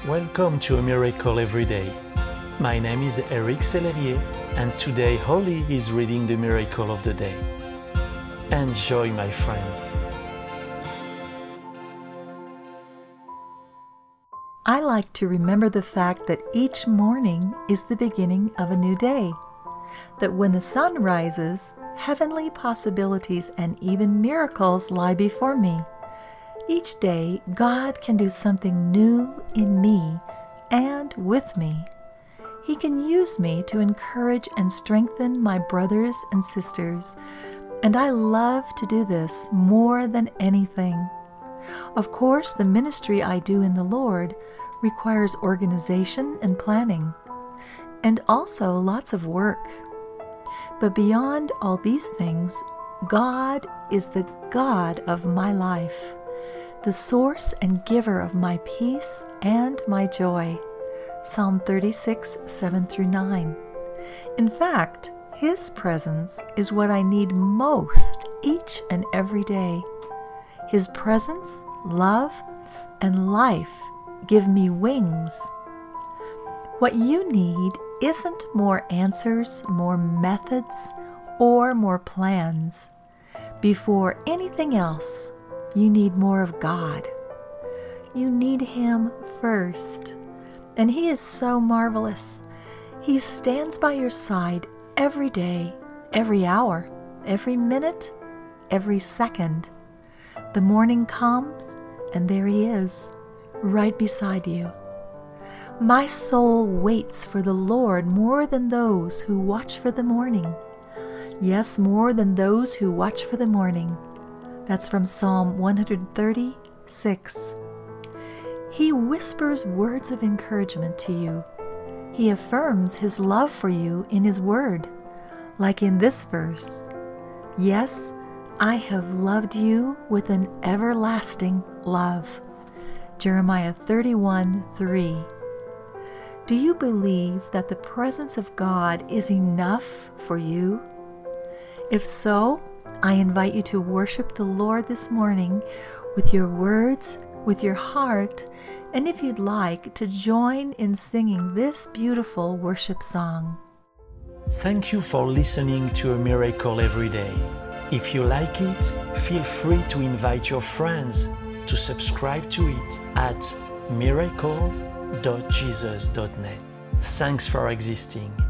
Welcome to A Miracle Every Day. My name is Eric Sellerier, and today Holly is reading the Miracle of the Day. Enjoy, my friend. I like to remember the fact that each morning is the beginning of a new day. That when the sun rises, heavenly possibilities and even miracles lie before me. Each day, God can do something new in me and with me. He can use me to encourage and strengthen my brothers and sisters, and I love to do this more than anything. Of course, the ministry I do in the Lord requires organization and planning, and also lots of work. But beyond all these things, God is the God of my life, the source and giver of my peace and my joy. Psalm 36, 7-9. In fact, His presence is what I need most each and every day. His presence, love, and life give me wings. What you need isn't more answers, more methods, or more plans. Before anything else, you need more of God. You need Him first. And He is so marvelous. He stands by your side every day, every hour, every minute, every second. The morning comes, and there He is, right beside you. My soul waits for the Lord more than those who watch for the morning. Yes, more than those who watch for the morning. That's from Psalm 136. He whispers words of encouragement to you. He affirms His love for you in His Word, like in this verse. Yes, I have loved you with an everlasting love. Jeremiah 31:3. Do you believe that the presence of God is enough for you? If so, I invite you to worship the Lord this morning with your words, with your heart, and if you'd like, to join in singing this beautiful worship song. Thank you for listening to A Miracle Every Day. If you like it, feel free to invite your friends to subscribe to it at miracle.jesus.net. Thanks for existing.